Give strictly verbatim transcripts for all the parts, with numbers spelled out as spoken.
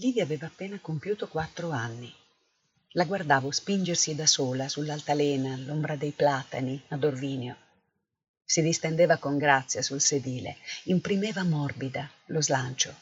Livia aveva appena compiuto quattro anni. La guardavo spingersi da sola sull'altalena all'ombra dei platani ad Orvinio. Si distendeva con grazia sul sedile, imprimeva morbida lo slancio.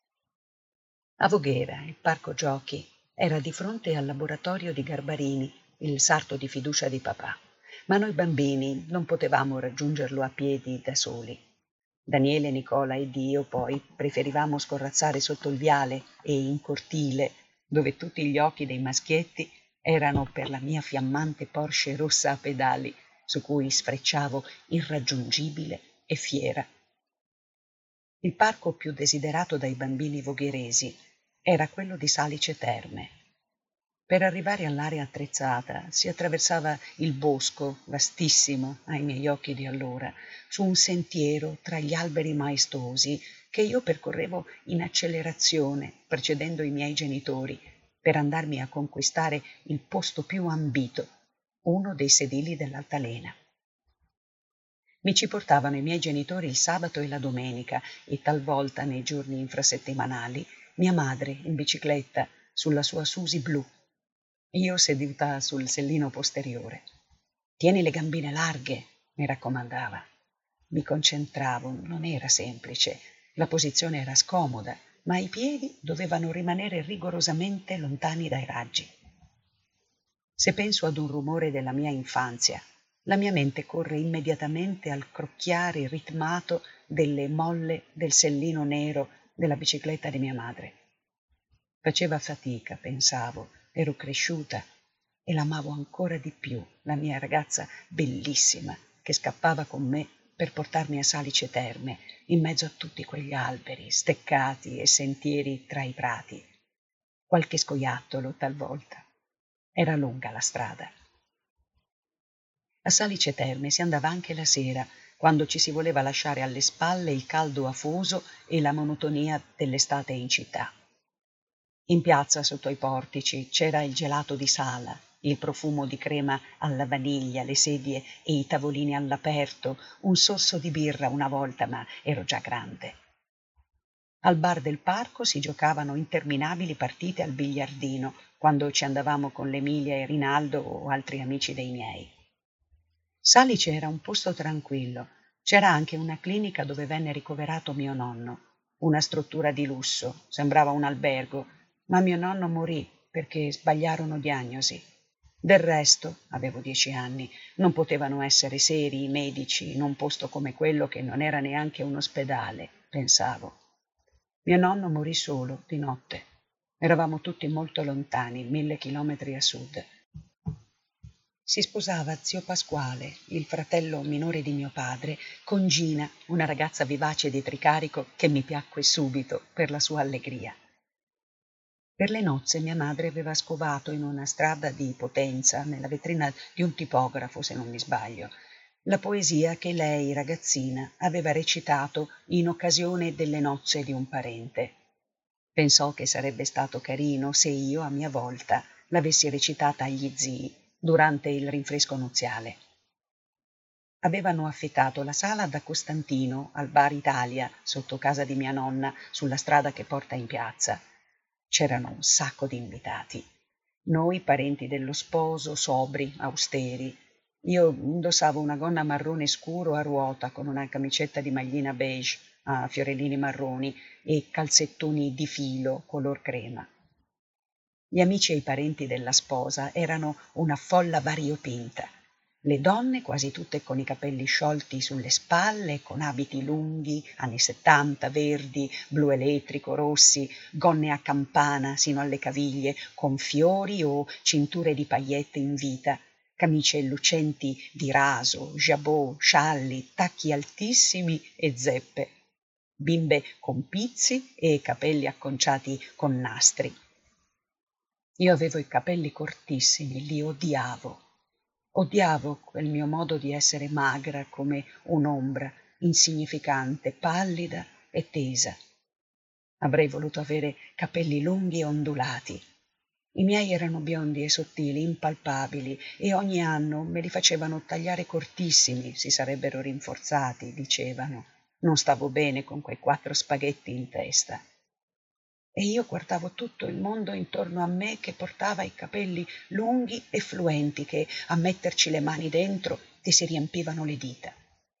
A Voghera, il parco giochi, era di fronte al laboratorio di Garbarini, il sarto di fiducia di papà, ma noi bambini non potevamo raggiungerlo a piedi da soli. Daniele, Nicola ed io poi preferivamo scorrazzare sotto il viale e in cortile, dove tutti gli occhi dei maschietti erano per la mia fiammante Porsche rossa a pedali, su cui sfrecciavo irraggiungibile e fiera. Il parco più desiderato dai bambini vogheresi era quello di Salice Terme. Per arrivare all'area attrezzata si attraversava il bosco, vastissimo ai miei occhi di allora, su un sentiero tra gli alberi maestosi che io percorrevo in accelerazione, precedendo i miei genitori, per andarmi a conquistare il posto più ambito, uno dei sedili dell'altalena. Mi ci portavano i miei genitori il sabato e la domenica e talvolta nei giorni infrasettimanali mia madre in bicicletta sulla sua Susi blu, io seduta sul sellino posteriore. «Tieni le gambine larghe», mi raccomandava. Mi concentravo, non era semplice, la posizione era scomoda, ma i piedi dovevano rimanere rigorosamente lontani dai raggi. Se penso ad un rumore della mia infanzia, la mia mente corre immediatamente al crocchiare ritmato delle molle del sellino nero della bicicletta di mia madre. Faceva fatica, pensavo, ero cresciuta e l'amavo ancora di più, la mia ragazza bellissima che scappava con me per portarmi a Salice Terme, in mezzo a tutti quegli alberi, steccati e sentieri tra i prati. Qualche scoiattolo talvolta. Era lunga la strada. A Salice Terme si andava anche la sera, quando ci si voleva lasciare alle spalle il caldo afoso e la monotonia dell'estate in città. In piazza, sotto i portici, c'era il gelato di Sala, il profumo di crema alla vaniglia, le sedie e i tavolini all'aperto, un sorso di birra una volta, ma ero già grande. Al bar del parco si giocavano interminabili partite al biliardino, quando ci andavamo con l'Emilia e Rinaldo o altri amici dei miei. Salice era un posto tranquillo. C'era anche una clinica dove venne ricoverato mio nonno. Una struttura di lusso, sembrava un albergo, ma mio nonno morì perché sbagliarono diagnosi. Del resto, avevo dieci anni, non potevano essere seri i medici in un posto come quello che non era neanche un ospedale, pensavo. Mio nonno morì solo, di notte. Eravamo tutti molto lontani, mille chilometri a sud. Si sposava zio Pasquale, il fratello minore di mio padre, con Gina, una ragazza vivace di Tricarico che mi piacque subito per la sua allegria. Per le nozze mia madre aveva scovato in una strada di Potenza, nella vetrina di un tipografo, se non mi sbaglio, la poesia che lei, ragazzina, aveva recitato in occasione delle nozze di un parente. Pensò che sarebbe stato carino se io, a mia volta, l'avessi recitata agli zii durante il rinfresco nuziale. Avevano affittato la sala da Costantino al Bar Italia, sotto casa di mia nonna, sulla strada che porta in piazza. C'erano un sacco di invitati. Noi, parenti dello sposo, sobri, austeri. Io indossavo una gonna marrone scuro a ruota con una camicetta di maglina beige a fiorellini marroni e calzettoni di filo color crema. Gli amici e i parenti della sposa erano una folla variopinta. Le donne, quasi tutte con i capelli sciolti sulle spalle, con abiti lunghi, anni settanta, verdi, blu elettrico, rossi, gonne a campana sino alle caviglie, con fiori o cinture di paillette in vita, camicie lucenti di raso, jabot, scialli, tacchi altissimi e zeppe, bimbe con pizzi e capelli acconciati con nastri. Io avevo i capelli cortissimi, li odiavo. Odiavo quel mio modo di essere magra come un'ombra, insignificante, pallida e tesa. Avrei voluto avere capelli lunghi e ondulati. I miei erano biondi e sottili, impalpabili, e ogni anno me li facevano tagliare cortissimi, si sarebbero rinforzati, dicevano. Non stavo bene con quei quattro spaghetti in testa. e io guardavo tutto il mondo intorno a me che portava i capelli lunghi e fluenti che, a metterci le mani dentro, ti si riempivano le dita.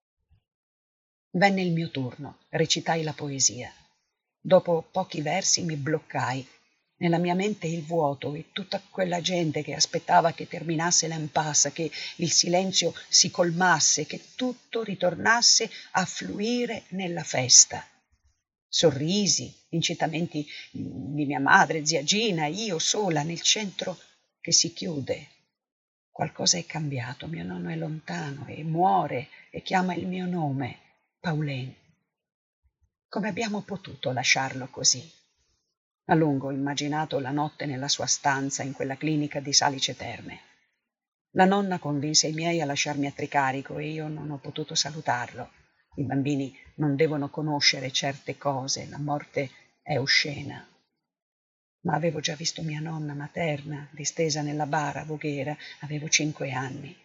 Venne il mio turno, recitai la poesia. Dopo pochi versi mi bloccai. Nella mia mente il vuoto e tutta quella gente che aspettava che terminasse l'impasse, che il silenzio si colmasse, che tutto ritornasse a fluire nella festa. Sorrisi, incitamenti di mia madre, zia Gina, io sola nel centro che si chiude. Qualcosa è cambiato, mio nonno è lontano e muore e chiama il mio nome, Pauline. Come abbiamo potuto lasciarlo così? A lungo ho immaginato la notte nella sua stanza in quella clinica di Salice Terme. La nonna convinse i miei a lasciarmi a Tricarico e io non ho potuto salutarlo. I bambini non devono conoscere certe cose, la morte è oscena. Ma avevo già visto mia nonna materna, distesa nella bara a Voghera, avevo cinque anni.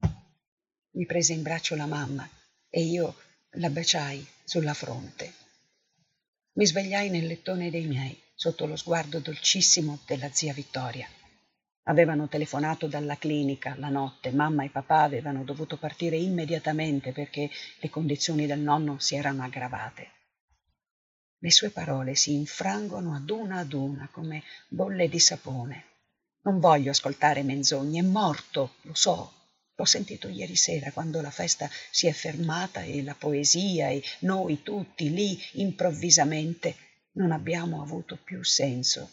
Mi prese in braccio la mamma e io la baciai sulla fronte. Mi svegliai nel lettone dei miei, sotto lo sguardo dolcissimo della zia Vittoria. Avevano telefonato dalla clinica la notte, mamma e papà avevano dovuto partire immediatamente perché le condizioni del nonno si erano aggravate. Le sue parole si infrangono ad una ad una come bolle di sapone. Non voglio ascoltare menzogne, è morto, lo so. L'ho sentito ieri sera quando la festa si è fermata e la poesia e noi tutti lì improvvisamente non abbiamo avuto più senso.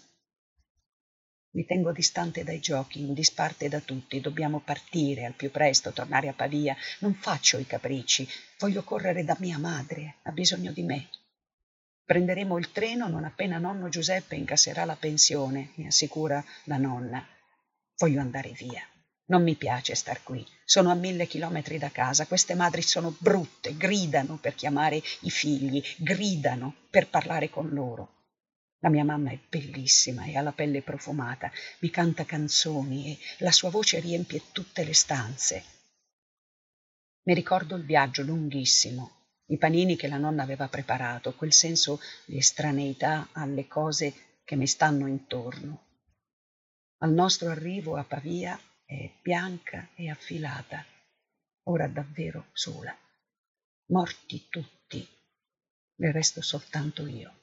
Mi tengo distante dai giochi, in disparte da tutti. Dobbiamo partire al più presto, tornare a Pavia. Non faccio i capricci. Voglio correre da mia madre. Ha bisogno di me. Prenderemo il treno non appena nonno Giuseppe incasserà la pensione, mi assicura la nonna. Voglio andare via. Non mi piace star qui. Sono a mille chilometri da casa. Queste madri sono brutte, gridano per chiamare i figli, gridano per parlare con loro. La mia mamma è bellissima e ha la pelle profumata, mi canta canzoni e la sua voce riempie tutte le stanze. Mi ricordo il viaggio lunghissimo, i panini che la nonna aveva preparato, quel senso di estraneità alle cose che mi stanno intorno. Al nostro arrivo a Pavia è bianca e affilata, ora davvero sola. Morti tutti, ne resto soltanto io.